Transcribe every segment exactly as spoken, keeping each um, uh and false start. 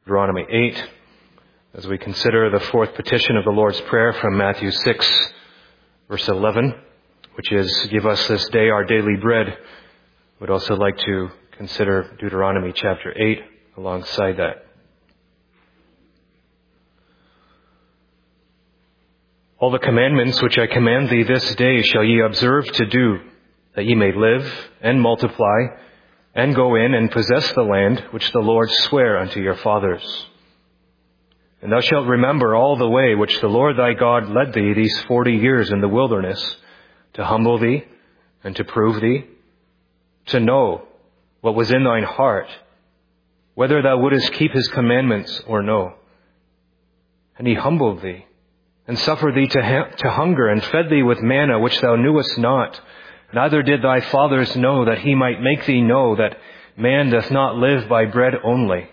Deuteronomy eight, as we consider the fourth petition of the Lord's Prayer from Matthew six, verse eleven, which is, give us this day our daily bread. We'd also like to consider Deuteronomy chapter eight alongside that. All the commandments which I command thee this day shall ye observe to do, that ye may live and multiply, and go in and possess the land which the Lord sware unto your fathers. And thou shalt remember all the way which the Lord thy God led thee these forty years in the wilderness, to humble thee and to prove thee, to know what was in thine heart, whether thou wouldest keep his commandments or no. And he humbled thee, and suffered thee to, ha- to hunger, and fed thee with manna which thou knewest not, neither did thy fathers know, that he might make thee know that man doth not live by bread only,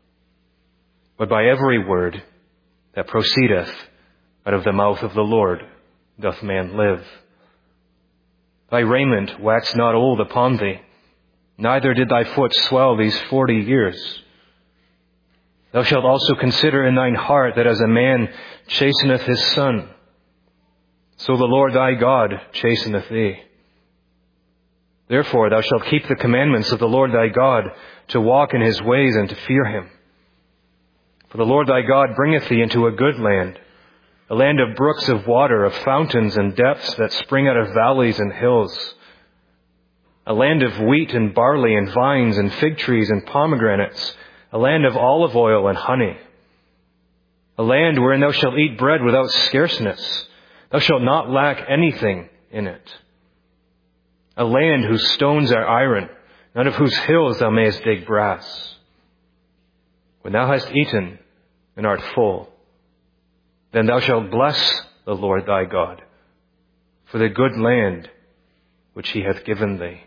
but by every word that proceedeth out of the mouth of the Lord doth man live. Thy raiment waxed not old upon thee, neither did thy foot swell these forty years. Thou shalt also consider in thine heart that as a man chasteneth his son, so the Lord thy God chasteneth thee. Therefore thou shalt keep the commandments of the Lord thy God, to walk in his ways and to fear him. For the Lord thy God bringeth thee into a good land, a land of brooks of water, of fountains and depths that spring out of valleys and hills, a land of wheat and barley and vines and fig trees and pomegranates, a land of olive oil and honey, a land wherein thou shalt eat bread without scarceness. Thou shalt not lack anything in it. A land whose stones are iron, out of whose hills thou mayest dig brass. When thou hast eaten and art full, then thou shalt bless the Lord thy God for the good land which he hath given thee.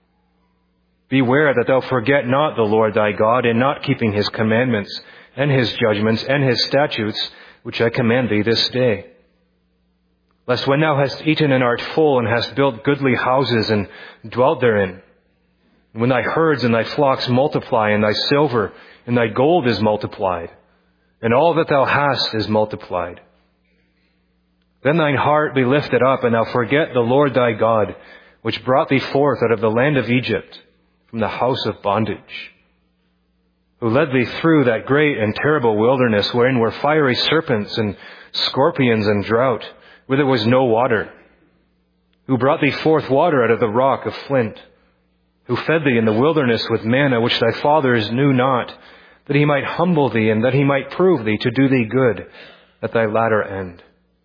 Beware that thou forget not the Lord thy God in not keeping his commandments and his judgments and his statutes, which I command thee this day. Lest when thou hast eaten and art full, and hast built goodly houses and dwelt therein, and when thy herds and thy flocks multiply, and thy silver and thy gold is multiplied, and all that thou hast is multiplied, then thine heart be lifted up, and thou forget the Lord thy God, which brought thee forth out of the land of Egypt, from the house of bondage, who led thee through that great and terrible wilderness, wherein were fiery serpents and scorpions and drought, where there was no water, who brought thee forth water out of the rock of flint, who fed thee in the wilderness with manna which thy fathers knew not, that he might humble thee, and that he might prove thee to do thee good at thy latter end.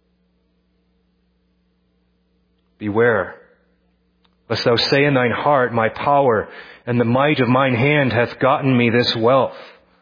Beware, lest thou say in thine heart, my power and the might of mine hand hath gotten me this wealth.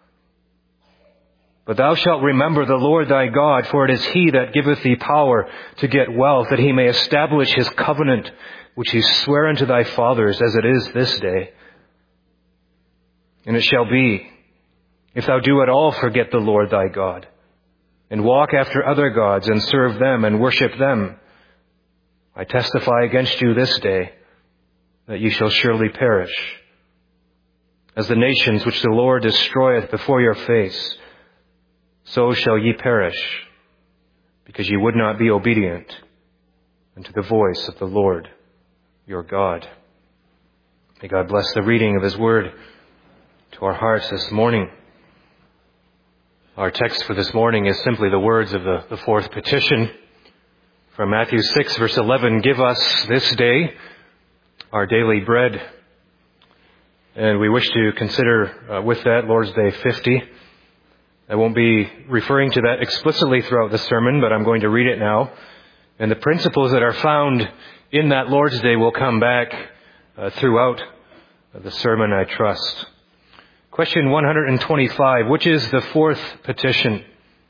But thou shalt remember the Lord thy God, for it is he that giveth thee power to get wealth, that he may establish his covenant, which he sware unto thy fathers, as it is this day. And it shall be, if thou do at all forget the Lord thy God, and walk after other gods, and serve them, and worship them, I testify against you this day, that ye shall surely perish. As the nations which the Lord destroyeth before your face, so shall ye perish, because ye would not be obedient unto the voice of the Lord your God. May God bless the reading of his word to our hearts this morning. Our text for this morning is simply the words of the, the fourth petition from Matthew six, verse eleven. Give us this day our daily bread. And we wish to consider uh, with that Lord's Day fifty. I won't be referring to that explicitly throughout the sermon, but I'm going to read it now. And the principles that are found in that Lord's Day will come back uh, throughout the sermon, I trust. Question one hundred twenty-five, which is the fourth petition?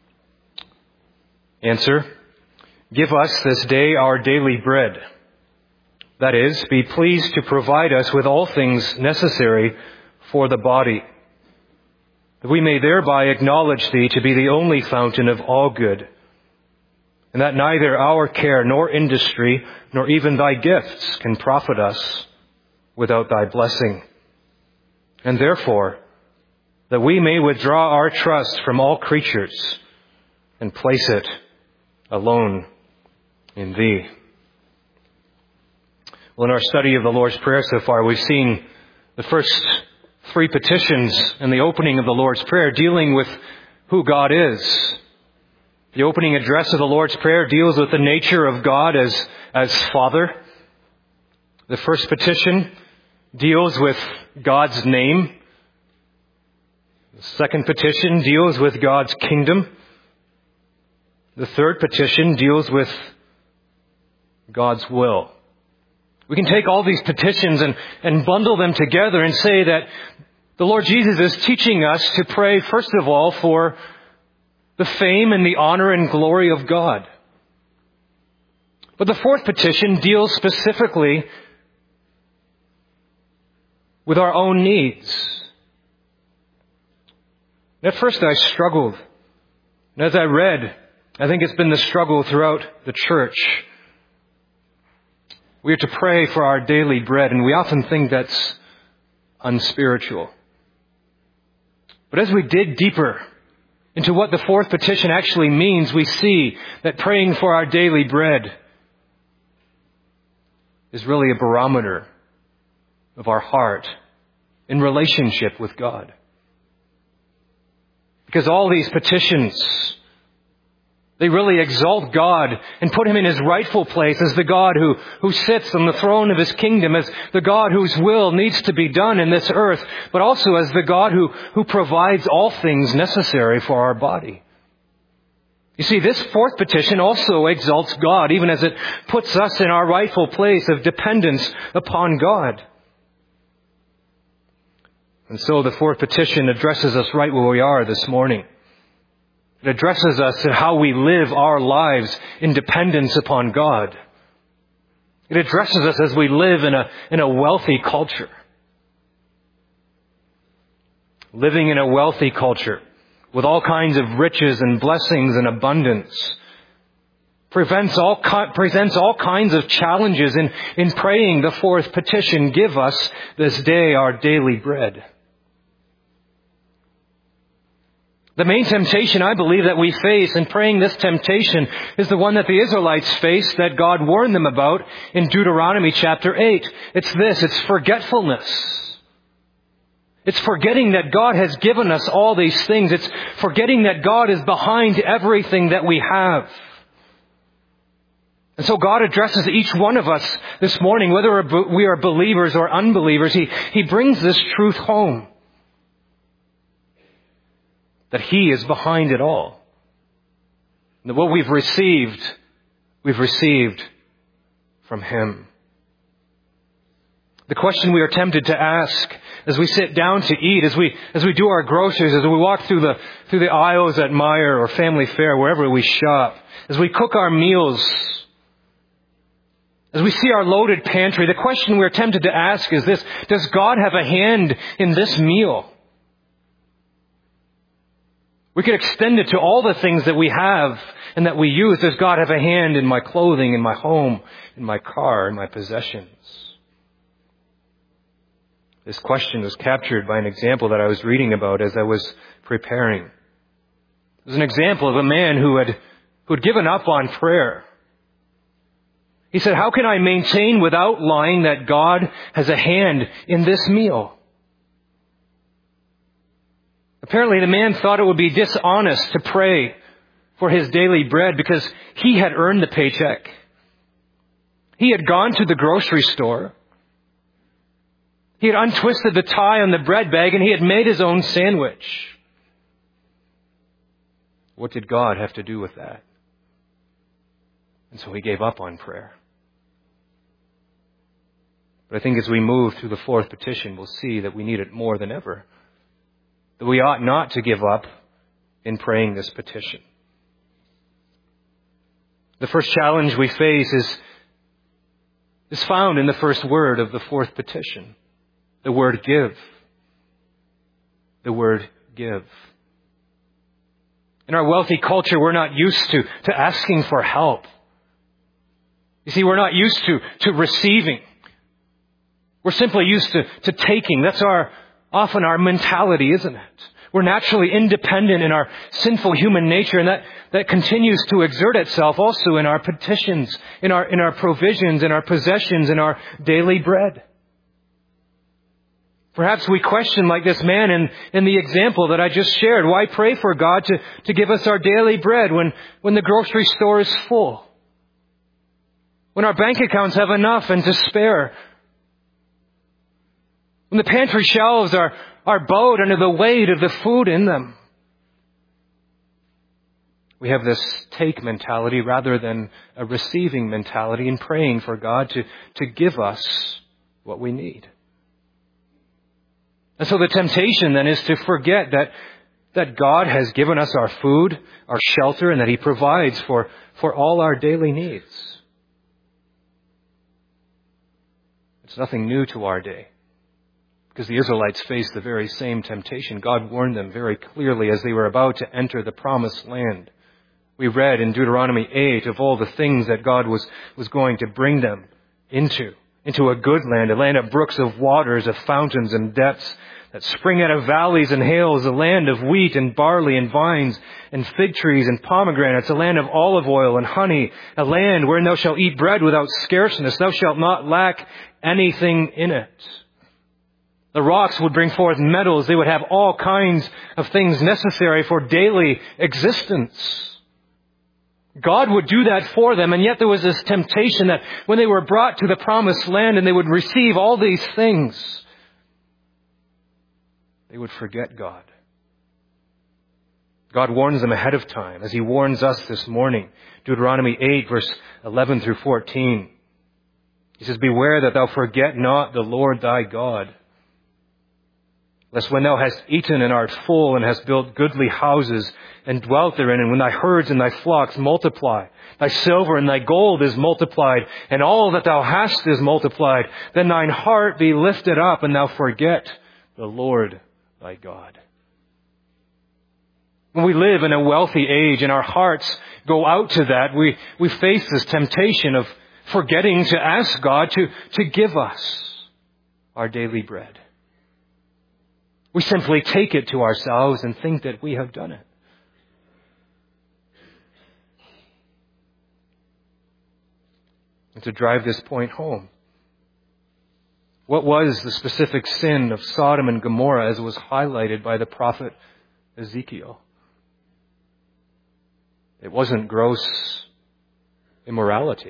Answer, give us this day our daily bread. That is, be pleased to provide us with all things necessary for the body, that we may thereby acknowledge thee to be the only fountain of all good, and that neither our care nor industry nor even thy gifts can profit us without thy blessing. And therefore, that we may withdraw our trust from all creatures and place it alone in Thee. Well, in our study of the Lord's Prayer so far, we've seen the first three petitions in the opening of the Lord's Prayer dealing with who God is. The opening address of the Lord's Prayer deals with the nature of God as, as Father. The first petition deals with God's name. The second petition deals with God's kingdom. The third petition deals with God's will. We can take all these petitions and, and bundle them together and say that the Lord Jesus is teaching us to pray, first of all, for the fame and the honor and glory of God. But the fourth petition deals specifically with our own needs. And at first I struggled. And as I read, I think it's been the struggle throughout the church. We are to pray for our daily bread, and we often think that's unspiritual. But as we dig deeper into what the fourth petition actually means, we see that praying for our daily bread is really a barometer of our heart in relationship with God. Because all these petitions, they really exalt God and put Him in His rightful place as the God who, who sits on the throne of His kingdom, as the God whose will needs to be done in this earth, but also as the God who, who provides all things necessary for our body. You see, this fourth petition also exalts God, even as it puts us in our rightful place of dependence upon God. And so the fourth petition addresses us right where we are this morning. It addresses us to how we live our lives in dependence upon God. It addresses us as we live in a, in a wealthy culture. Living in a wealthy culture with all kinds of riches and blessings and abundance prevents all, presents all kinds of challenges in, in praying the fourth petition, give us this day our daily bread. The main temptation, I believe, that we face in praying this temptation is the one that the Israelites faced, that God warned them about in Deuteronomy chapter eight. It's this, it's forgetfulness. It's forgetting that God has given us all these things. It's forgetting that God is behind everything that we have. And so God addresses each one of us this morning, whether we are believers or unbelievers. He, he brings this truth home. That He is behind it all. And that what we've received, we've received from Him. The question we are tempted to ask as we sit down to eat, as we as we do our groceries, as we walk through the through the aisles at Meijer or Family Fare, wherever we shop, as we cook our meals, as we see our loaded pantry, the question we are tempted to ask is this: does God have a hand in this meal? We could extend it to all the things that we have and that we use. Does God have a hand in my clothing, in my home, in my car, in my possessions? This question was captured by an example that I was reading about as I was preparing. It was an example of a man who had, who had given up on prayer. He said, how can I maintain without lying that God has a hand in this meal? Apparently the man thought it would be dishonest to pray for his daily bread because he had earned the paycheck. He had gone to the grocery store. He had untwisted the tie on the bread bag and he had made his own sandwich. What did God have to do with that? And so he gave up on prayer. But I think as we move through the fourth petition, we'll see that we need it more than ever. That we ought not to give up in praying this petition. The first challenge we face is, is found in the first word of the fourth petition. The word give. The word give. In our wealthy culture, we're not used to, to asking for help. You see, we're not used to, to receiving. We're simply used to, to taking. That's our often our mentality, isn't it? We're naturally independent in our sinful human nature, and that, that continues to exert itself also in our petitions, in our, in our provisions, in our possessions, in our daily bread. Perhaps we question, like this man in, in the example that I just shared, why pray for God to, to give us our daily bread when, when the grocery store is full? When our bank accounts have enough and to spare? When the pantry shelves are, are bowed under the weight of the food in them? We have this take mentality rather than a receiving mentality in praying for God to, to give us what we need. And so the temptation then is to forget that, that God has given us our food, our shelter, and that He provides for, for all our daily needs. It's nothing new to our day, because the Israelites faced the very same temptation. God warned them very clearly as they were about to enter the promised land. We read in Deuteronomy eight of all the things that God was, was going to bring them into. Into a good land, a land of brooks of waters, of fountains and depths that spring out of valleys and hills, a land of wheat and barley and vines and fig trees and pomegranates, a land of olive oil and honey, a land wherein thou shalt eat bread without scarceness, thou shalt not lack anything in it. The rocks would bring forth metals, they would have all kinds of things necessary for daily existence. God would do that for them, and yet there was this temptation that when they were brought to the promised land and they would receive all these things, they would forget God. God warns them ahead of time, as He warns us this morning. Deuteronomy eight, verse eleven through fourteen. He says, beware that thou forget not the Lord thy God, lest when thou hast eaten and art full and hast built goodly houses and dwelt therein, and when thy herds and thy flocks multiply, thy silver and thy gold is multiplied, and all that thou hast is multiplied, then thine heart be lifted up, and thou forget the Lord thy God. When we live in a wealthy age and our hearts go out to that, we, we face this temptation of forgetting to ask God to, to give us our daily bread. We simply take it to ourselves and think that we have done it. And to drive this point home, what was the specific sin of Sodom and Gomorrah as it was highlighted by the prophet Ezekiel? It wasn't gross immorality.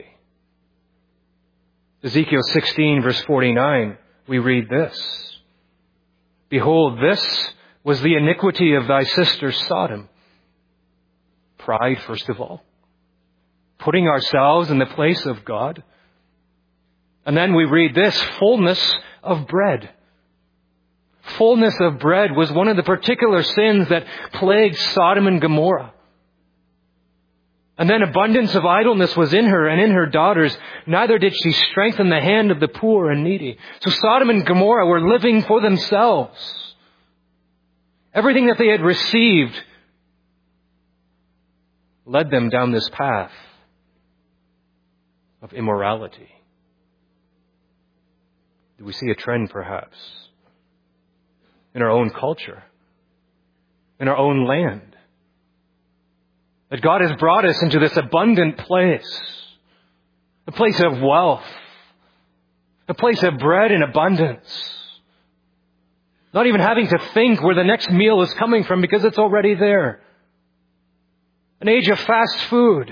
Ezekiel sixteen, verse forty-nine, we read this. Behold, this was the iniquity of thy sister Sodom. Pride, first of all. Putting ourselves in the place of God. And then we read this, fullness of bread. Fullness of bread was one of the particular sins that plagued Sodom and Gomorrah. And then abundance of idleness was in her and in her daughters. Neither did she strengthen the hand of the poor and needy. So Sodom and Gomorrah were living for themselves. Everything that they had received led them down this path of immorality. Do we see a trend perhaps in our own culture, in our own land? That God has brought us into this abundant place, a place of wealth, a place of bread in abundance. Not even having to think where the next meal is coming from because it's already there. An age of fast food.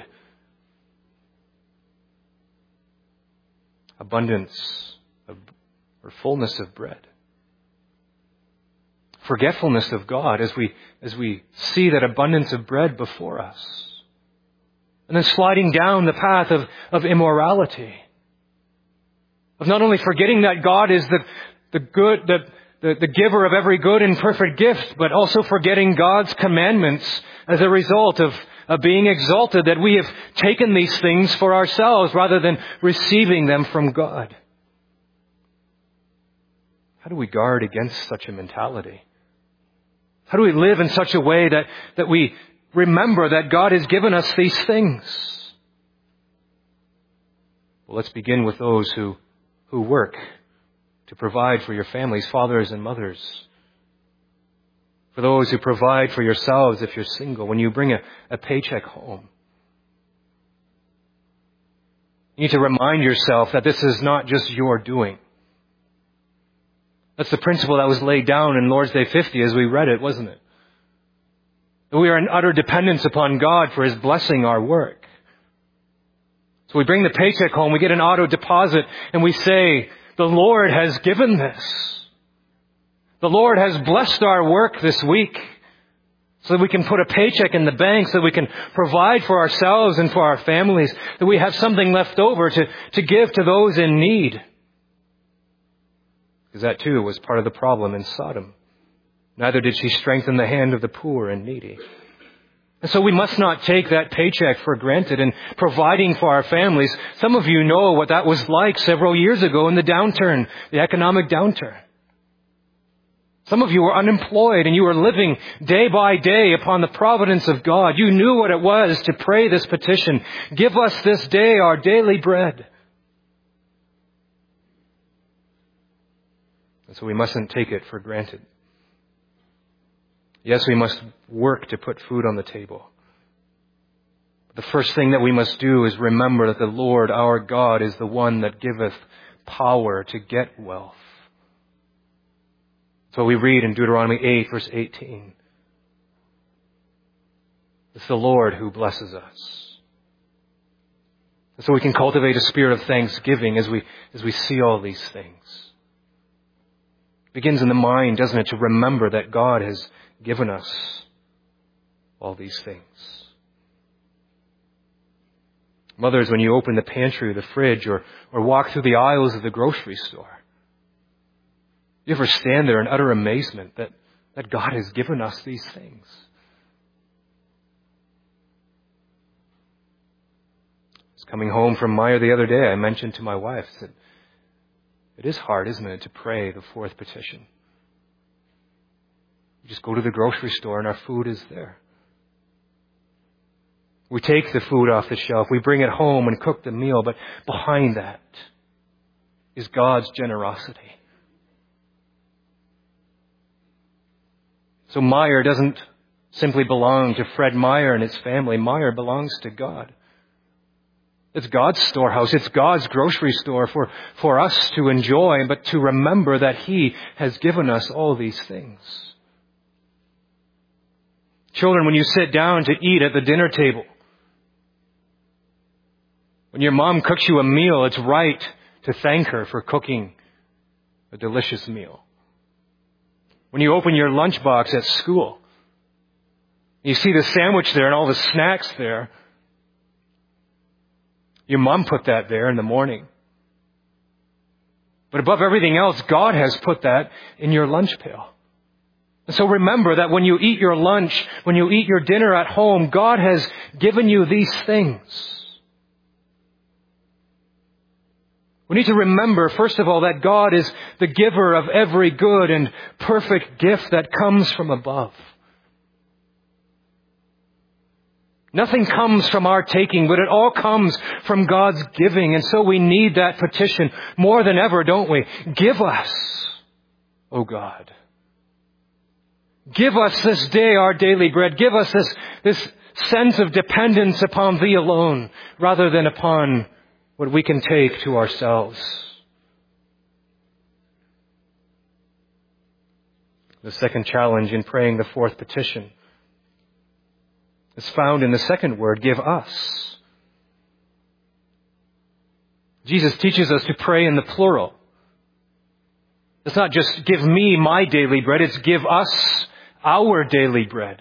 Abundance of, or fullness of bread. Forgetfulness of God as we, as we see that abundance of bread before us. And then sliding down the path of, of immorality. Of not only forgetting that God is the, the good, the, the, the giver of every good and perfect gift, but also forgetting God's commandments as a result of, of being exalted, that we have taken these things for ourselves rather than receiving them from God. How do we guard against such a mentality? How do we live in such a way that, that we remember that God has given us these things? Well, let's begin with those who, who work to provide for your families, fathers and mothers. For those who provide for yourselves if you're single, when you bring a, a paycheck home, you need to remind yourself that this is not just your doing. That's the principle that was laid down in Lord's Day fifty as we read it, wasn't it? That we are in utter dependence upon God for His blessing our work. So we bring the paycheck home, we get an auto deposit, and we say, the Lord has given this. The Lord has blessed our work this week so that we can put a paycheck in the bank, so that we can provide for ourselves and for our families, that we have something left over to, to give to those in need. Because that too was part of the problem in Sodom. Neither did she strengthen the hand of the poor and needy. And so we must not take that paycheck for granted in providing for our families. Some of you know what that was like several years ago in the downturn, the economic downturn. Some of you were unemployed and you were living day by day upon the providence of God. You knew what it was to pray this petition. Give us this day our daily bread. And so we mustn't take it for granted. Yes, we must work to put food on the table. But the first thing that we must do is remember that the Lord our God is the one that giveth power to get wealth. So we read in Deuteronomy eight, verse eighteen. It's the Lord who blesses us. And so we can cultivate a spirit of thanksgiving as we, as we see all these things. It begins in the mind, doesn't it, to remember that God has given us all these things. Mothers, when you open the pantry or the fridge or, or walk through the aisles of the grocery store, you ever stand there in utter amazement that, that God has given us these things? I was coming home from Meyer the other day. I mentioned to my wife that it is hard, isn't it, to pray the fourth petition. We just go to the grocery store and our food is there. We take the food off the shelf. We bring it home and cook the meal. But behind that is God's generosity. So Meyer doesn't simply belong to Fred Meyer and his family. Meyer belongs to God. It's God's storehouse. It's God's grocery store for, for us to enjoy, but to remember that He has given us all these things. Children, when you sit down to eat at the dinner table, when your mom cooks you a meal, it's right to thank her for cooking a delicious meal. When you open your lunchbox at school, you see the sandwich there and all the snacks there. Your mom put that there in the morning. But above everything else, God has put that in your lunch pail. And so remember that when you eat your lunch, when you eat your dinner at home, God has given you these things. We need to remember, first of all, that God is the giver of every good and perfect gift that comes from above. Nothing comes from our taking, but it all comes from God's giving. And so we need that petition more than ever, don't we? Give us, O God. Give us this day our daily bread. Give us this, this sense of dependence upon Thee alone, rather than upon what we can take to ourselves. The second challenge in praying the fourth petition is found in the second word, give us. Jesus teaches us to pray in the plural. It's not just give me my daily bread, it's give us our daily bread.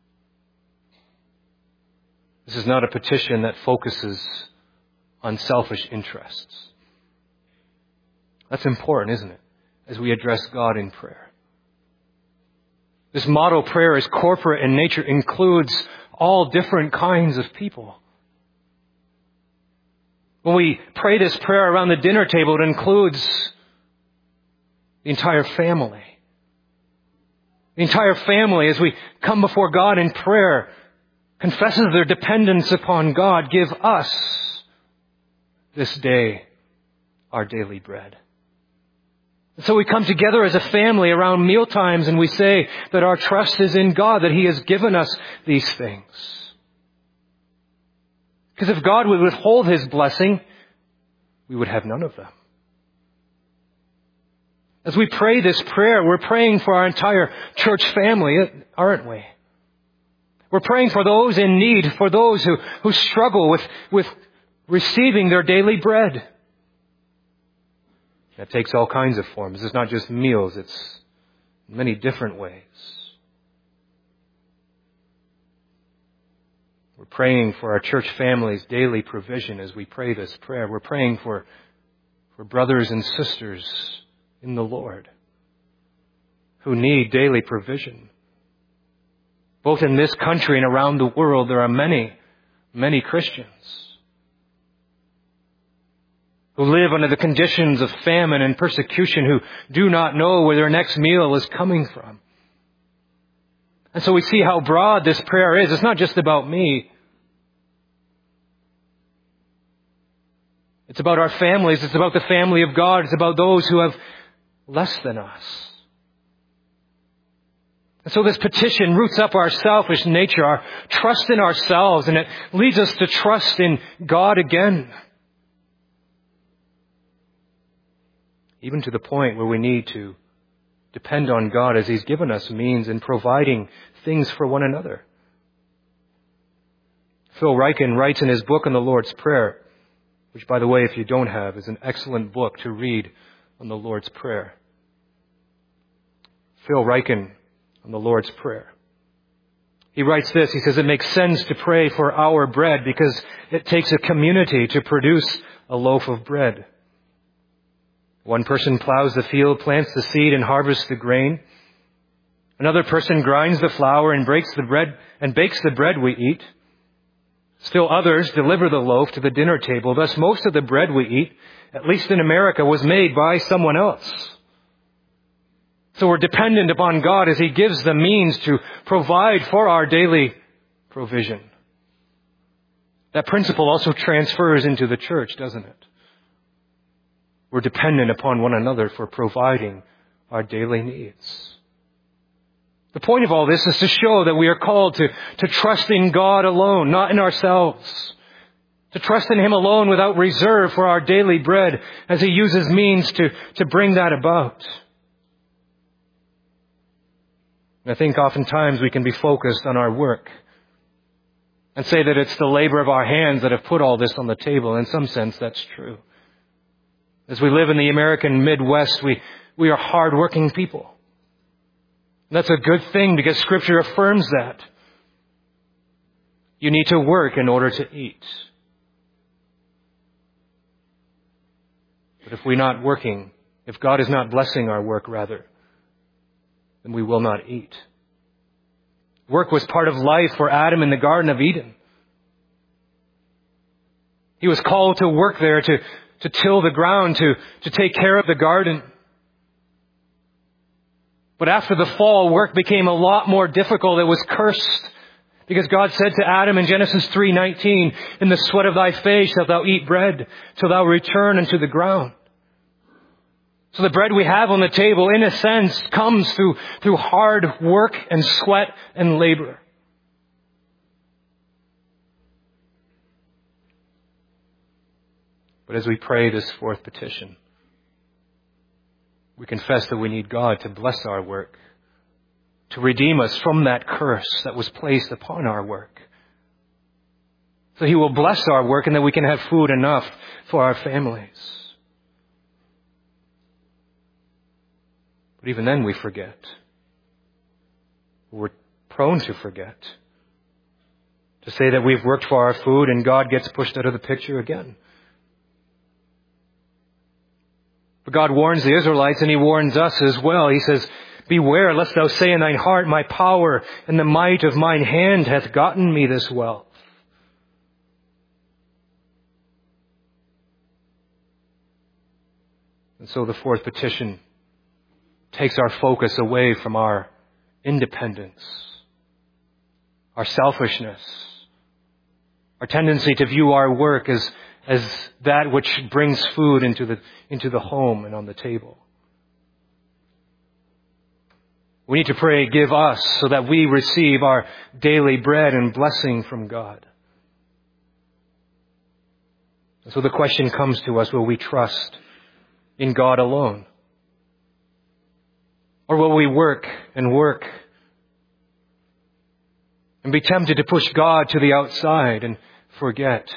This is not a petition that focuses on selfish interests. That's important, isn't it? As we address God in prayer. This model prayer is corporate in nature, includes all different kinds of people. When we pray this prayer around the dinner table, it includes the entire family. The entire family, as we come before God in prayer, confesses their dependence upon God. Give us this day our daily bread. So we come together as a family around meal times and we say that our trust is in God, that He has given us these things. Because if God would withhold His blessing, we would have none of them. As we pray this prayer, we're praying for our entire church family, aren't we? We're praying for those in need, for those who, who struggle with, with receiving their daily bread. That takes all kinds of forms. It's not just meals, it's many different ways. We're praying for our church family's daily provision as we pray this prayer. We're praying for, for brothers and sisters in the Lord who need daily provision. Both in this country and around the world, there are many, many Christians who live under the conditions of famine and persecution, who do not know where their next meal is coming from. And so we see how broad this prayer is. It's not just about me. It's about our families. It's about the family of God. It's about those who have less than us. And so this petition roots up our selfish nature, our trust in ourselves, and it leads us to trust in God again. Even to the point where we need to depend on God as He's given us means in providing things for one another. Phil Ryken writes in his book on the Lord's Prayer, which, by the way, if you don't have, is an excellent book to read on the Lord's Prayer. Phil Ryken on the Lord's Prayer. He writes this, he says, it makes sense to pray for our bread because it takes a community to produce a loaf of bread. One person plows the field, plants the seed, and harvests the grain. Another person grinds the flour and breaks the bread and bakes the bread we eat. Still others deliver the loaf to the dinner table. Thus, most of the bread we eat, at least in America, was made by someone else. So we're dependent upon God as He gives the means to provide for our daily provision. That principle also transfers into the church, doesn't it? We're dependent upon one another for providing our daily needs. The point of all this is to show that we are called to, to trust in God alone, not in ourselves. To trust in Him alone without reserve for our daily bread as He uses means to, to bring that about. And I think oftentimes we can be focused on our work and say that it's the labor of our hands that have put all this on the table. In some sense, that's true. As we live in the American Midwest, we, we are hardworking people. That's a good thing because Scripture affirms that. You need to work in order to eat. But if we're not working, if God is not blessing our work, rather, then we will not eat. Work was part of life for Adam in the Garden of Eden. He was called to work there, to to till the ground, to, to take care of the garden. But after the fall, work became a lot more difficult. It was cursed. Because God said to Adam in Genesis three nineteen, in the sweat of thy face shalt thou eat bread, till thou return unto the ground. So the bread we have on the table, in a sense, comes through, through hard work and sweat and labor. But as we pray this fourth petition, we confess that we need God to bless our work, to redeem us from that curse that was placed upon our work. So He will bless our work and that we can have food enough for our families. But even then we forget. We're prone to forget. To say that we've worked for our food and God gets pushed out of the picture again. But God warns the Israelites and He warns us as well. He says, beware lest thou say in thine heart, my power and the might of mine hand hath gotten me this wealth. And so the fourth petition takes our focus away from our independence, our selfishness, our tendency to view our work as as that which brings food into the into the home and on the table. We need to pray, give us, so that we receive our daily bread and blessing from God. And so the question comes to us, will we trust in God alone? Or will we work and work and be tempted to push God to the outside and forget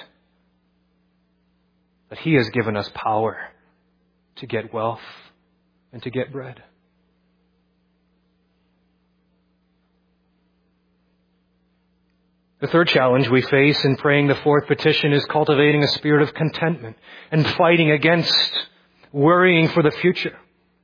that He has given us power to get wealth and to get bread? The third challenge we face in praying the fourth petition is cultivating a spirit of contentment and fighting against worrying for the future.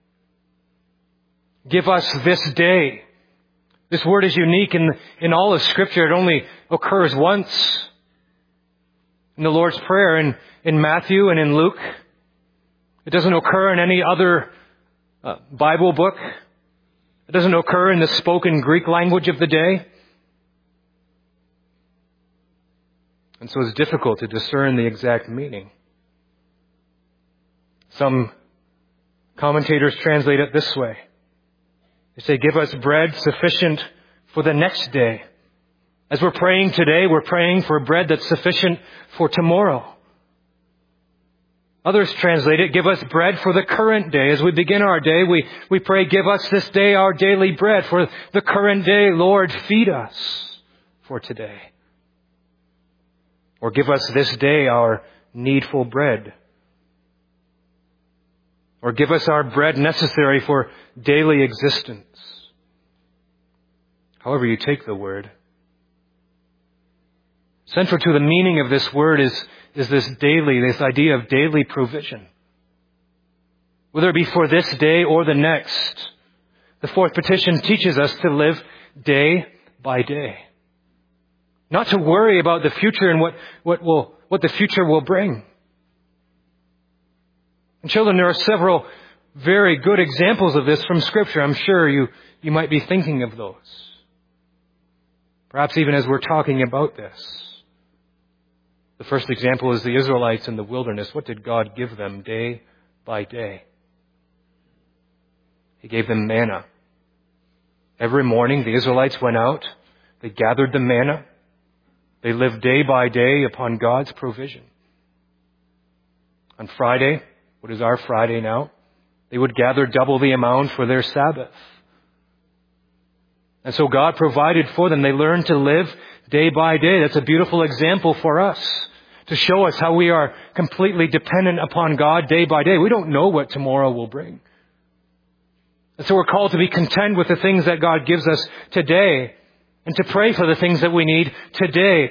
Give us this day. This word is unique in, in all of Scripture. It only occurs once in the Lord's Prayer in, in Matthew and in Luke. It doesn't occur in any other uh, Bible book. It doesn't occur in the spoken Greek language of the day. And so it's difficult to discern the exact meaning. Some commentators translate it this way. They say, give us bread sufficient for the next day. As we're praying today, we're praying for bread that's sufficient for tomorrow. Others translate it, give us bread for the current day. As we begin our day, we, we pray, give us this day our daily bread. For the current day, Lord, feed us for today. Or give us this day our needful bread. Or give us our bread necessary for daily existence. However you take the word. Central to the meaning of this word is, is this daily, this idea of daily provision. Whether it be for this day or the next, the fourth petition teaches us to live day by day. Not to worry about the future and what, what will, what the future will bring. And children, there are several very good examples of this from Scripture. I'm sure you, you might be thinking of those. Perhaps even as we're talking about this. The first example is the Israelites in the wilderness. What did God give them day by day? He gave them manna. Every morning the Israelites went out. They gathered the manna. They lived day by day upon God's provision. On Friday, what is our Friday now? They would gather double the amount for their Sabbath. And so God provided for them. They learned to live day by day. That's a beautiful example for us to show us how we are completely dependent upon God day by day. We don't know what tomorrow will bring. And so we're called to be content with the things that God gives us today and to pray for the things that we need today.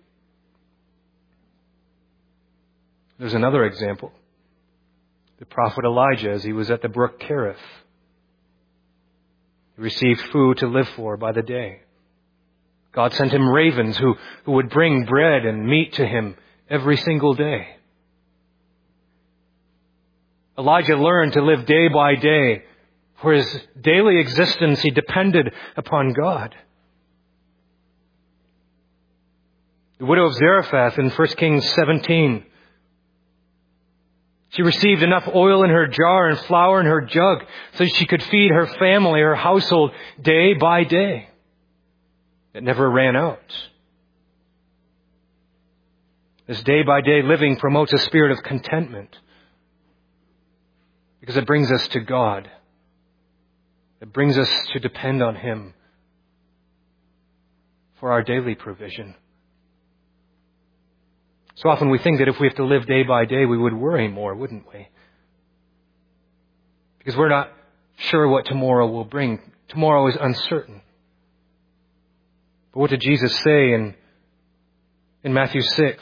There's another example. The prophet Elijah, as he was at the brook Kerith. He received food to live for by the day. God sent him ravens who, who would bring bread and meat to him every single day. Elijah learned to live day by day. For his daily existence, he depended upon God. The widow of Zarephath in First Kings seventeen. She received enough oil in her jar and flour in her jug so she could feed her family, her household, day by day. It never ran out. This day-by-day living promotes a spirit of contentment because it brings us to God. It brings us to depend on Him for our daily provision. So often we think that if we have to live day by day, we would worry more, wouldn't we? Because we're not sure what tomorrow will bring. Tomorrow is uncertain. But what did Jesus say in, in Matthew six?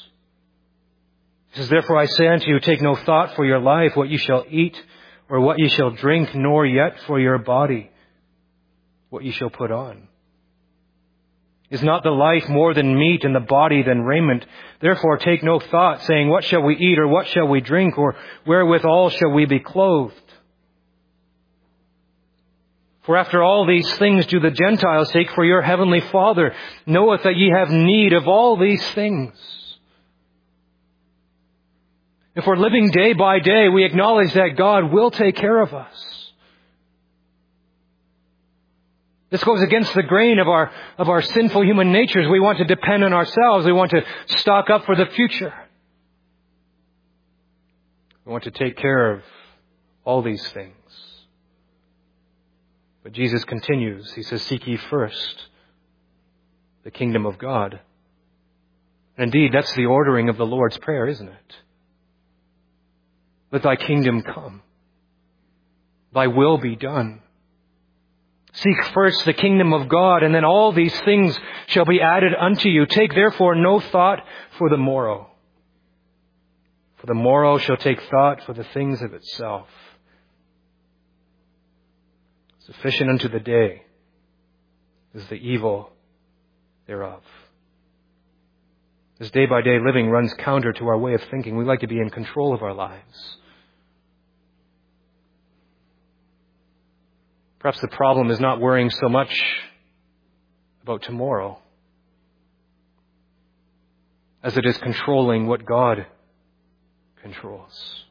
He says, "Therefore I say unto you, take no thought for your life, what you shall eat, or what you shall drink, nor yet for your body, what you shall put on. Is not the life more than meat, and the body than raiment? Therefore take no thought, saying, what shall we eat, or what shall we drink, or wherewithal shall we be clothed? For after all these things do the Gentiles seek, for your heavenly Father knoweth that ye have need of all these things." If we're living day by day, we acknowledge that God will take care of us. This goes against the grain of our, of our sinful human natures. We want to depend on ourselves. We want to stock up for the future. We want to take care of all these things. But Jesus continues. He says, seek ye first the kingdom of God. And indeed, that's the ordering of the Lord's Prayer, isn't it? Let thy kingdom come. Thy will be done. Seek first the kingdom of God, and then all these things shall be added unto you. Take therefore no thought for the morrow. For the morrow shall take thought for the things of itself. Sufficient unto the day is the evil thereof. This day-by-day living runs counter to our way of thinking. We like to be in control of our lives. Perhaps the problem is not worrying so much about tomorrow as it is controlling what God controls.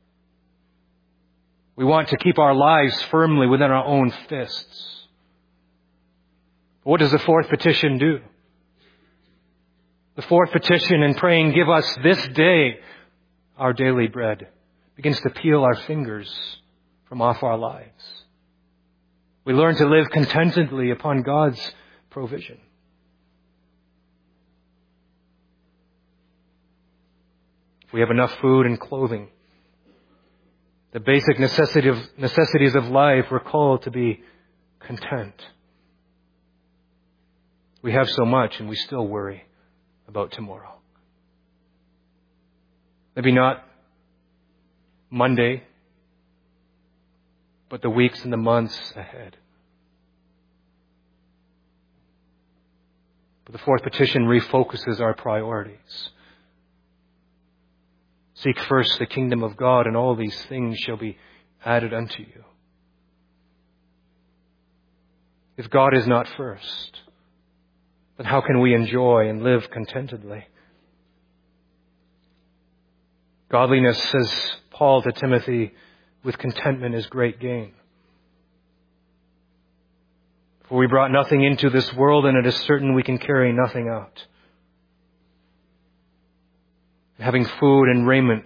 We want to keep our lives firmly within our own fists. What does the fourth petition do? The fourth petition in praying, give us this day our daily bread, begins to peel our fingers from off our lives. We learn to live contentedly upon God's provision. If we have enough food and clothing, the basic necessity of, necessities of life, we're called to be content. We have so much and we still worry about tomorrow. Maybe not Monday, but the weeks and the months ahead. But the fourth petition refocuses our priorities. Seek first the kingdom of God, and all these things shall be added unto you. If God is not first, then how can we enjoy and live contentedly? Godliness, says Paul to Timothy, with contentment is great gain. For we brought nothing into this world, and it is certain we can carry nothing out. Having food and raiment,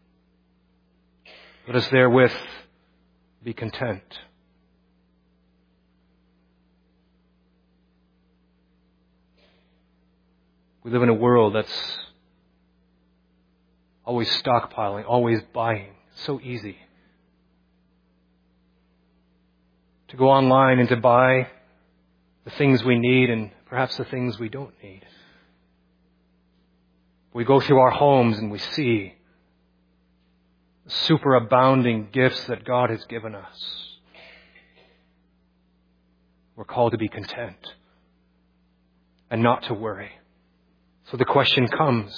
let us therewith be content. We live in a world that's always stockpiling, always buying. It's so easy to go online and to buy the things we need and perhaps the things we don't need. We go through our homes and we see the superabounding gifts that God has given us. We're called to be content and not to worry. So the question comes,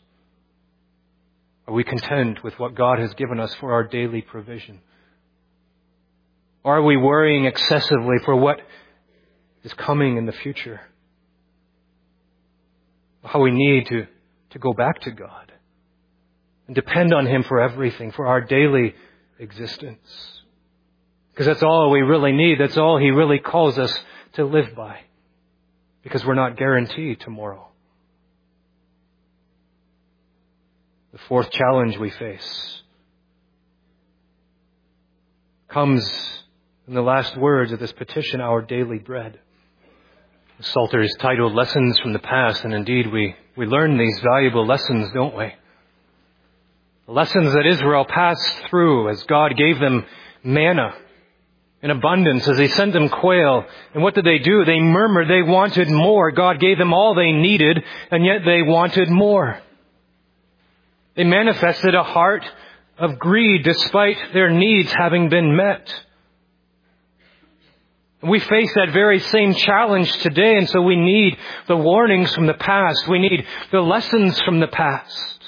are we content with what God has given us for our daily provision? Or are we worrying excessively for what is coming in the future? How we need to to go back to God and depend on Him for everything, for our daily existence. Because that's all we really need. That's all He really calls us to live by. Because we're not guaranteed tomorrow. The fourth challenge we face comes in the last words of this petition, our daily bread. The Psalter is titled Lessons from the Past, and indeed we, we learn these valuable lessons, don't we? The lessons that Israel passed through as God gave them manna in abundance, as He sent them quail. And what did they do? They murmured, they wanted more. God gave them all they needed, and yet they wanted more. They manifested a heart of greed despite their needs having been met. We face that very same challenge today, and so we need the warnings from the past. We need the lessons from the past.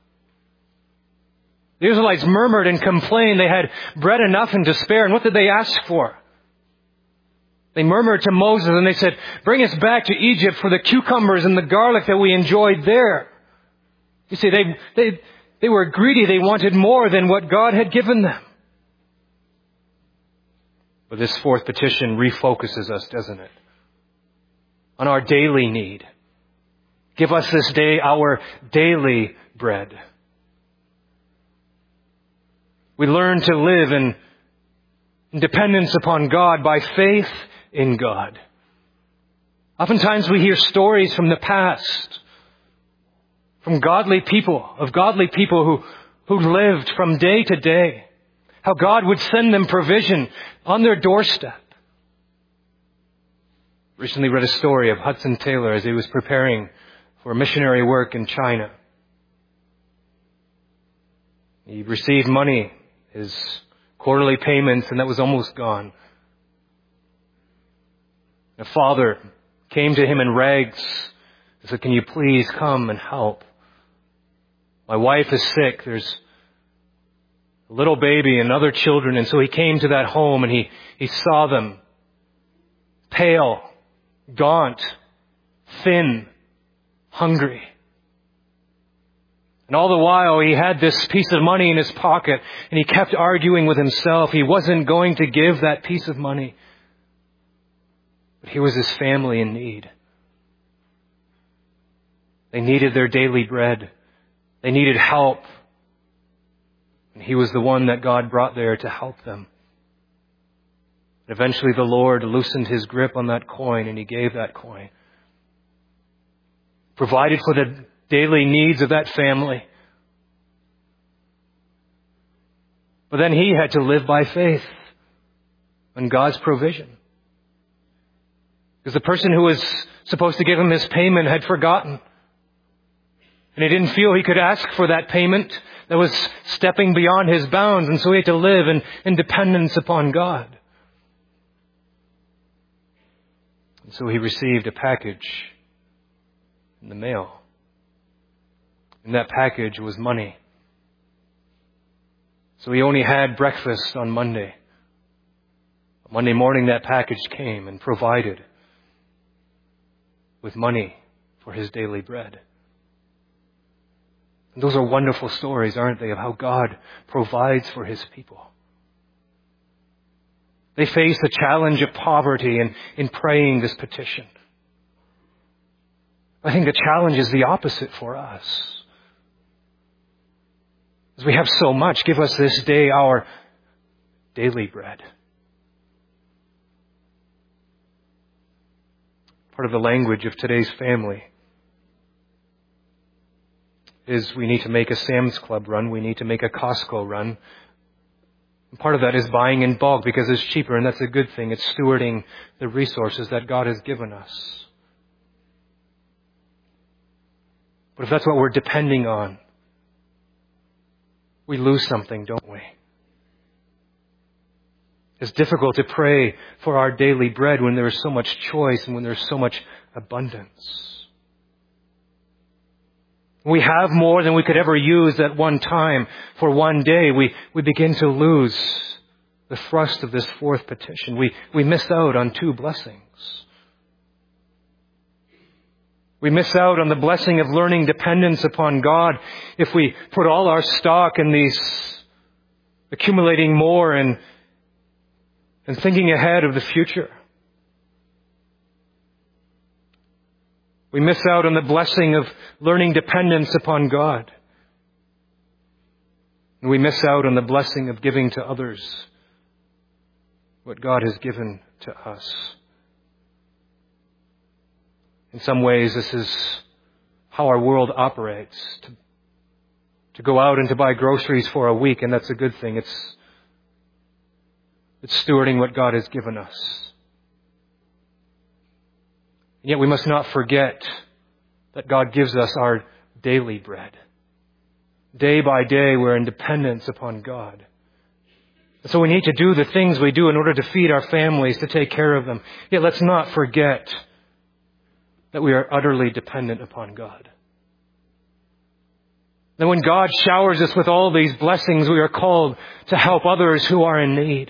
The Israelites murmured and complained. They had bread enough and to spare, and what did they ask for? They murmured to Moses and they said, bring us back to Egypt for the cucumbers and the garlic that we enjoyed there. You see, they, they, they were greedy. They wanted more than what God had given them. But this fourth petition refocuses us, doesn't it? On our daily need. Give us this day our daily bread. We learn to live in dependence upon God by faith in God. Oftentimes we hear stories from the past, from godly people, of godly people who, who lived from day to day, how God would send them provision on their doorstep. Recently read a story of Hudson Taylor as he was preparing for missionary work in China. He received money, his quarterly payments, and that was almost gone. A father came to him in rags and said, "Can you please come and help? My wife is sick. There's a little baby and other children." And so he came to that home and he, he saw them pale, gaunt, thin, hungry. And all the while he had this piece of money in his pocket and he kept arguing with himself. He wasn't going to give that piece of money. But here was his family in need. They needed their daily bread. They needed help. And he was the one that God brought there to help them. Eventually the Lord loosened his grip on that coin and he gave that coin. Provided for the daily needs of that family. But then he had to live by faith on God's provision. Because the person who was supposed to give him his payment had forgotten. And he didn't feel he could ask for that payment that was stepping beyond his bounds. And so he had to live in, in dependence upon God. And so he received a package in the mail. And that package was money. So he only had breakfast on Monday. Monday morning that package came and provided with money for his daily bread. And those are wonderful stories, aren't they, of how God provides for his people. They face the challenge of poverty in, in praying this petition. I think the challenge is the opposite for us. As we have so much, give us this day our daily bread. Part of the language of today's family is we need to make a Sam's Club run. We need to make a Costco run. And part of that is buying in bulk because it's cheaper, and that's a good thing. It's stewarding the resources that God has given us. But if that's what we're depending on, we lose something, don't we? It's difficult to pray for our daily bread when there is so much choice and when there's so much abundance. When we have more than we could ever use at one time for one day, we, we begin to lose the thrust of this fourth petition. We, we miss out on two blessings. We miss out on the blessing of learning dependence upon God if we put all our stock in these accumulating more and, and thinking ahead of the future. We miss out on the blessing of learning dependence upon God. And we miss out on the blessing of giving to others what God has given to us. In some ways, this is how our world operates. To, to go out and to buy groceries for a week, and that's a good thing. It's, it's stewarding what God has given us. And yet we must not forget that God gives us our daily bread. Day by day, we're in dependence upon God. And so we need to do the things we do in order to feed our families, to take care of them. Yet let's not forget that we are utterly dependent upon God. That when God showers us with all these blessings, we are called to help others who are in need.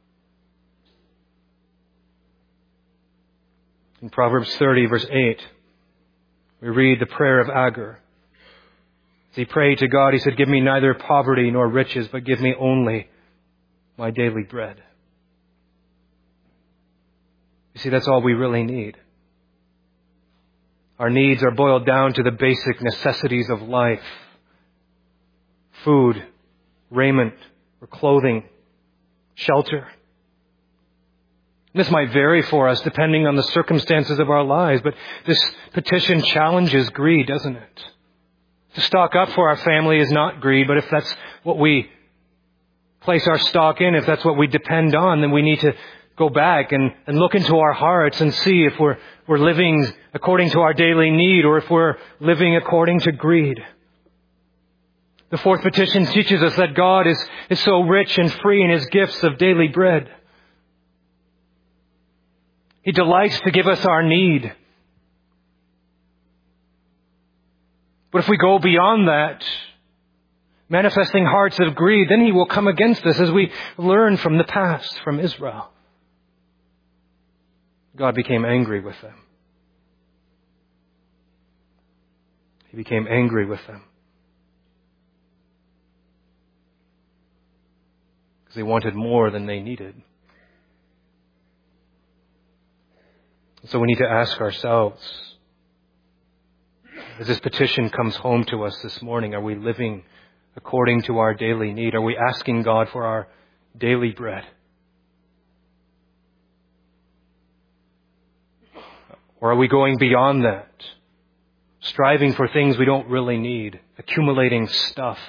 In Proverbs thirty, verse eight, we read the prayer of Agur. As he prayed to God, he said, "Give me neither poverty nor riches, but give me only my daily bread." You see, that's all we really need. Our needs are boiled down to the basic necessities of life. Food, raiment, or clothing, shelter. This might vary for us depending on the circumstances of our lives, but this petition challenges greed, doesn't it? To stock up for our family is not greed, but if that's what we place our stock in, if that's what we depend on, then we need to go back and, and look into our hearts and see if we're, we're living according to our daily need or if we're living according to greed. The fourth petition teaches us that God is, is so rich and free in His gifts of daily bread. He delights to give us our need. But if we go beyond that, manifesting hearts of greed, then He will come against us as we learn from the past, from Israel. God became angry with them. He became angry with them. Because they wanted more than they needed. So we need to ask ourselves, as this petition comes home to us this morning, are we living according to our daily need? Are we asking God for our daily bread? Or are we going beyond that, striving for things we don't really need, accumulating stuff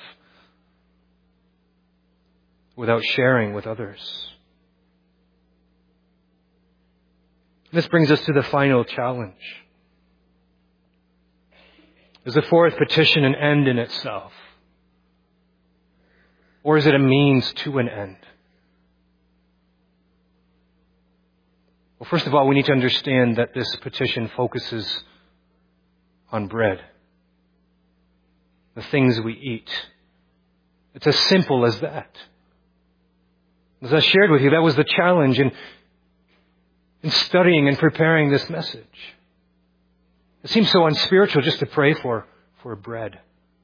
without sharing with others? This brings us to the final challenge. Is the fourth petition an end in itself? Or is it a means to an end? Well, first of all, we need to understand that this petition focuses on bread. The things we eat. It's as simple as that. As I shared with you, that was the challenge in, in studying and preparing this message. It seems so unspiritual just to pray for, for bread.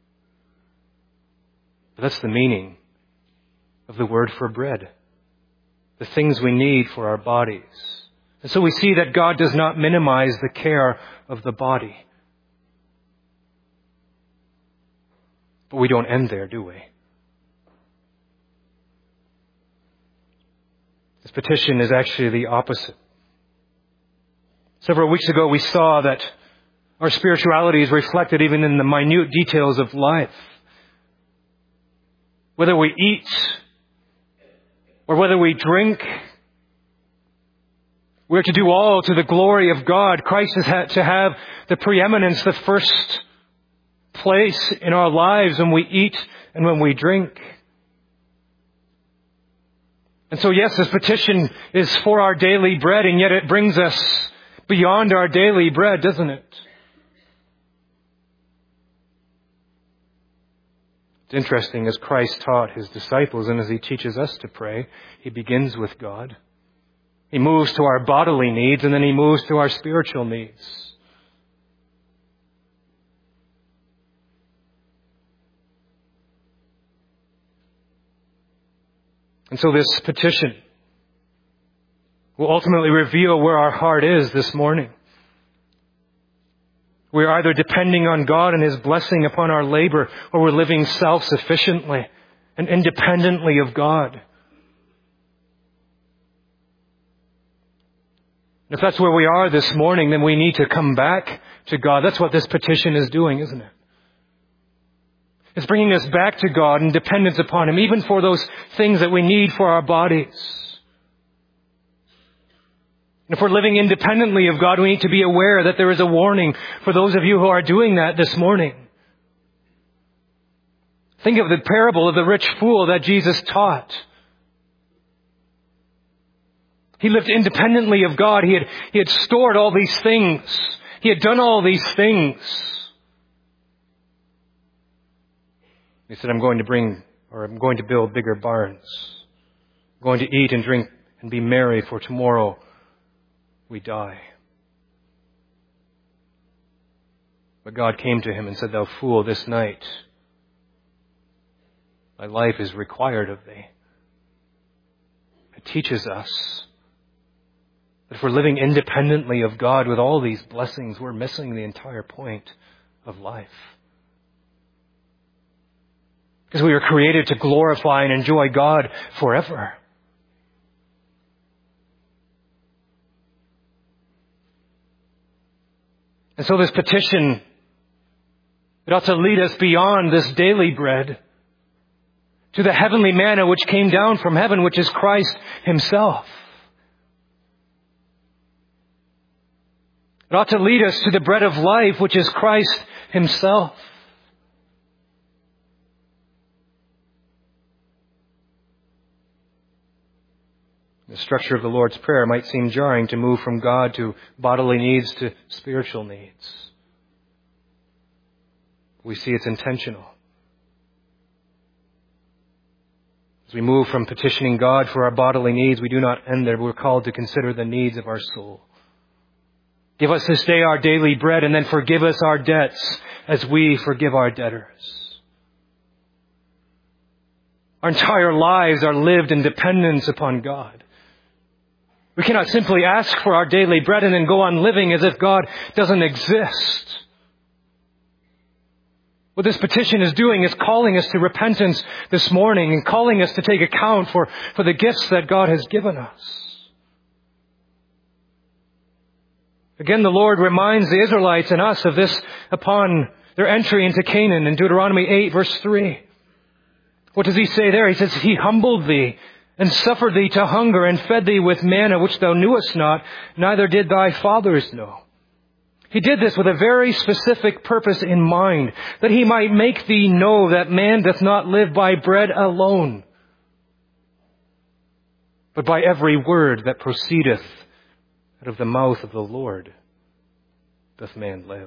But that's the meaning of the word for bread. The things we need for our bodies. And so we see that God does not minimize the care of the body. But we don't end there, do we? This petition is actually the opposite. Several weeks ago we saw that our spirituality is reflected even in the minute details of life. Whether we eat or whether we drink, we're to do all to the glory of God. Christ is to have the preeminence, the first place in our lives when we eat and when we drink. And so yes, this petition is for our daily bread, and yet it brings us beyond our daily bread, doesn't it? It's interesting, as Christ taught His disciples and as He teaches us to pray, He begins with God. He moves to our bodily needs, and then He moves to our spiritual needs. And so this petition will ultimately reveal where our heart is this morning. We're either depending on God and His blessing upon our labor, or we're living self-sufficiently and independently of God. If that's where we are this morning, then we need to come back to God. That's what this petition is doing, isn't it? It's bringing us back to God and dependence upon Him, even for those things that we need for our bodies. And if we're living independently of God, we need to be aware that there is a warning for those of you who are doing that this morning. Think of the parable of the rich fool that Jesus taught. He lived independently of God. He had, he had stored all these things. He had done all these things. He said, I'm going to bring, or I'm going to build bigger barns. I'm going to eat and drink and be merry, for tomorrow we die. But God came to him and said, Thou fool, this night thy life is required of thee. It teaches us But if we're living independently of God with all these blessings, we're missing the entire point of life. Because we were created to glorify and enjoy God forever. And so this petition, it ought to lead us beyond this daily bread to the heavenly manna which came down from heaven, which is Christ Himself. It ought to lead us to the bread of life, which is Christ Himself. The structure of the Lord's Prayer might seem jarring to move from God to bodily needs to spiritual needs. We see it's intentional. As we move from petitioning God for our bodily needs, we do not end there. We're called to consider the needs of our soul. Give us this day our daily bread, and then forgive us our debts as we forgive our debtors. Our entire lives are lived in dependence upon God. We cannot simply ask for our daily bread and then go on living as if God doesn't exist. What this petition is doing is calling us to repentance this morning and calling us to take account for, for the gifts that God has given us. Again, the Lord reminds the Israelites and us of this upon their entry into Canaan in Deuteronomy eight, verse three. What does He say there? He says, He humbled thee and suffered thee to hunger and fed thee with manna which thou knewest not, neither did thy fathers know. He did this with a very specific purpose in mind, that He might make thee know that man doth not live by bread alone, but by every word that proceedeth out of the mouth of the Lord doth man live.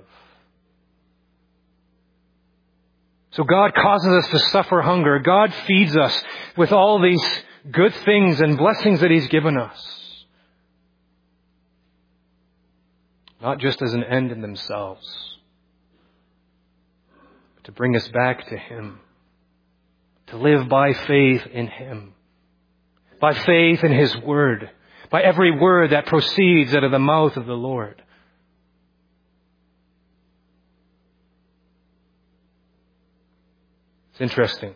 So God causes us to suffer hunger. God feeds us with all these good things and blessings that He's given us. Not just as an end in themselves, but to bring us back to Him. To live by faith in Him. By faith in His Word. By every word that proceeds out of the mouth of the Lord. It's interesting.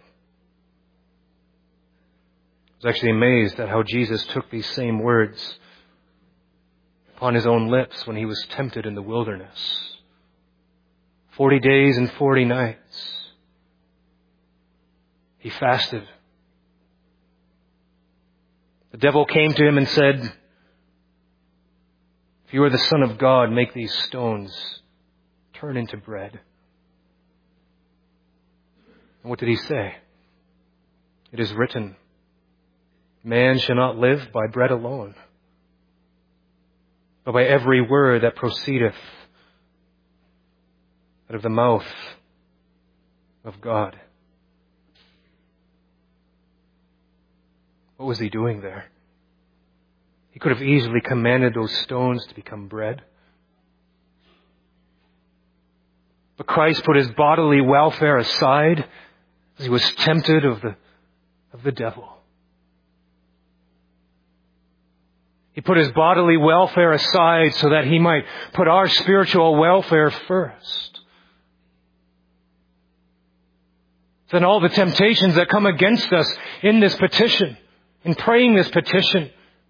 I was actually amazed at how Jesus took these same words upon His own lips when He was tempted in the wilderness. Forty days and forty nights. He fasted. The devil came to Him and said, if you are the Son of God, make these stones turn into bread. And what did He say? It is written, man shall not live by bread alone, but by every word that proceedeth out of the mouth of God. What was He doing there? He could have easily commanded those stones to become bread. But Christ put His bodily welfare aside as He was tempted of the, of the devil. He put His bodily welfare aside so that He might put our spiritual welfare first. Then all the temptations that come against us in this petition, in praying this petition,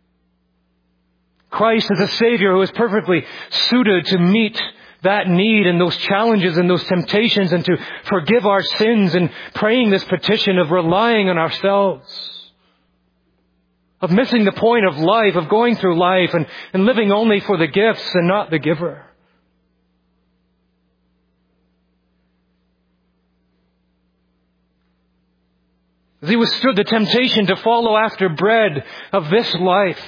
Christ is a Savior who is perfectly suited to meet that need and those challenges and those temptations and to forgive our sins, and praying this petition of relying on ourselves, of missing the point of life, of going through life and, and living only for the gifts and not the giver. As He withstood the temptation to follow after bread of this life,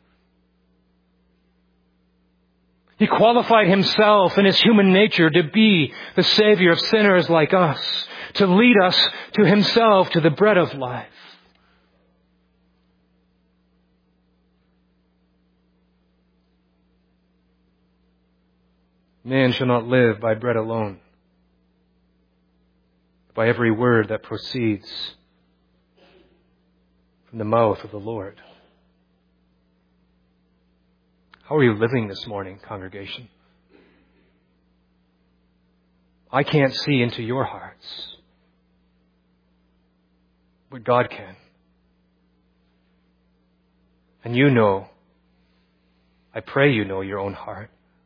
He qualified Himself in His human nature to be the Savior of sinners like us, to lead us to Himself, to the bread of life. Man shall not live by bread alone, but by every word that proceeds from the mouth of the Lord. How are you living this morning, congregation? I can't see into your hearts, but God can. And you know, I pray you know your own heart.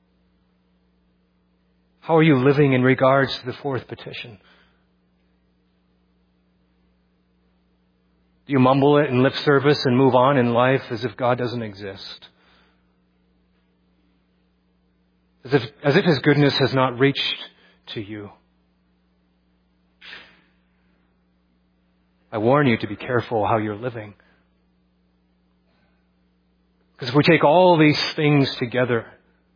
How are you living in regards to the fourth petition? Do you mumble it in lip service and move on in life as if God doesn't exist? As if, as if His goodness has not reached to you? I warn you to be careful how you're living. Because if we take all these things together,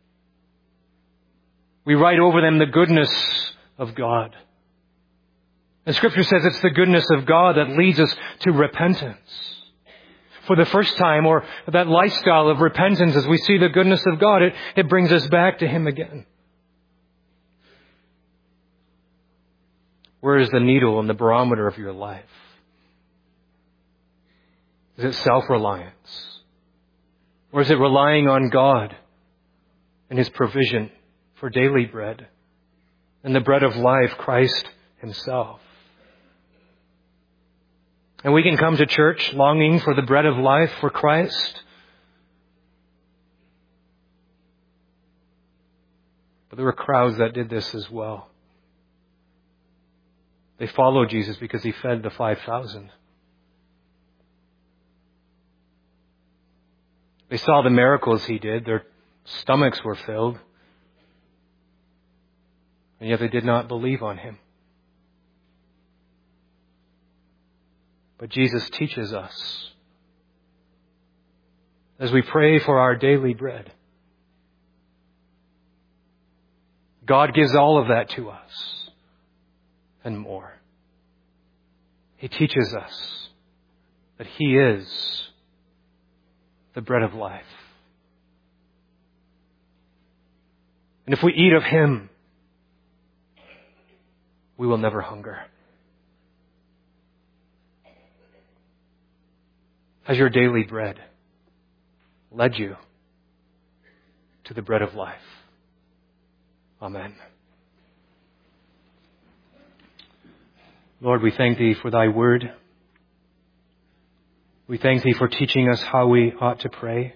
we write over them the goodness of God. And Scripture says it's the goodness of God that leads us to repentance. For the first time, or that lifestyle of repentance, as we see the goodness of God, it, it brings us back to Him again. Where is the needle in the barometer of your life? Is it self-reliance? Or is it relying on God and His provision for daily bread and the bread of life, Christ Himself? And we can come to church longing for the bread of life, for Christ. But there were crowds that did this as well. They followed Jesus because He fed the five thousand. They saw the miracles He did. Their stomachs were filled. And yet they did not believe on Him. But Jesus teaches us, as we pray for our daily bread, God gives all of that to us and more. He teaches us that He is the bread of life. And if we eat of Him, we will never hunger. Has your daily bread led you to the bread of life? Amen. Lord, we thank Thee for Thy word. We thank Thee for teaching us how we ought to pray.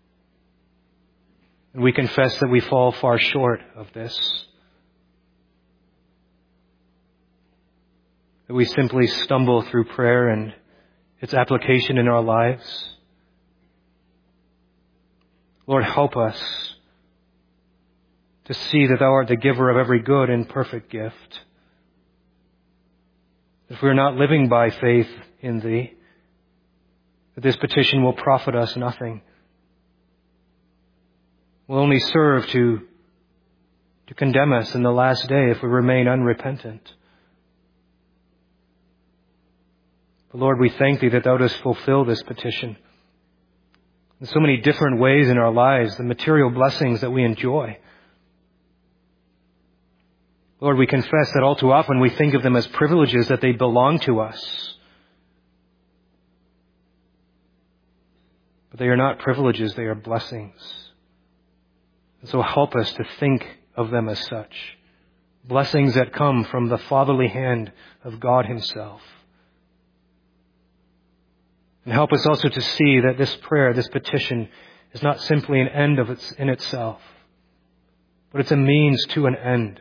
And we confess that we fall far short of this. That we simply stumble through prayer and its application in our lives. Lord, help us to see that Thou art the giver of every good and perfect gift. If we are not living by faith in Thee, that this petition will profit us nothing. Will only serve to, to condemn us in the last day if we remain unrepentant. But Lord, we thank Thee that Thou dost fulfill this petition in so many different ways in our lives, the material blessings that we enjoy. Lord, we confess that all too often we think of them as privileges, that they belong to us. But they are not privileges, they are blessings. And so help us to think of them as such. Blessings that come from the fatherly hand of God Himself. And help us also to see that this prayer, this petition, is not simply an end of its, in itself, but it's a means to an end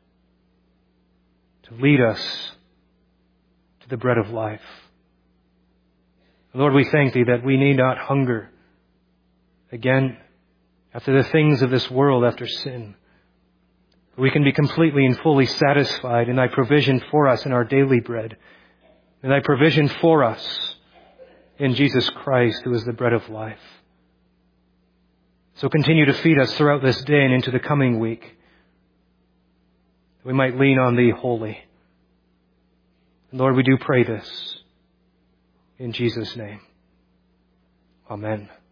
to lead us to the bread of life. Lord, we thank Thee that we need not hunger again after the things of this world, after sin. We can be completely and fully satisfied in Thy provision for us in our daily bread, in Thy provision for us in Jesus Christ, who is the bread of life. So continue to feed us throughout this day and into the coming week, that we might lean on Thee wholly. And Lord, we do pray this in Jesus' name. Amen.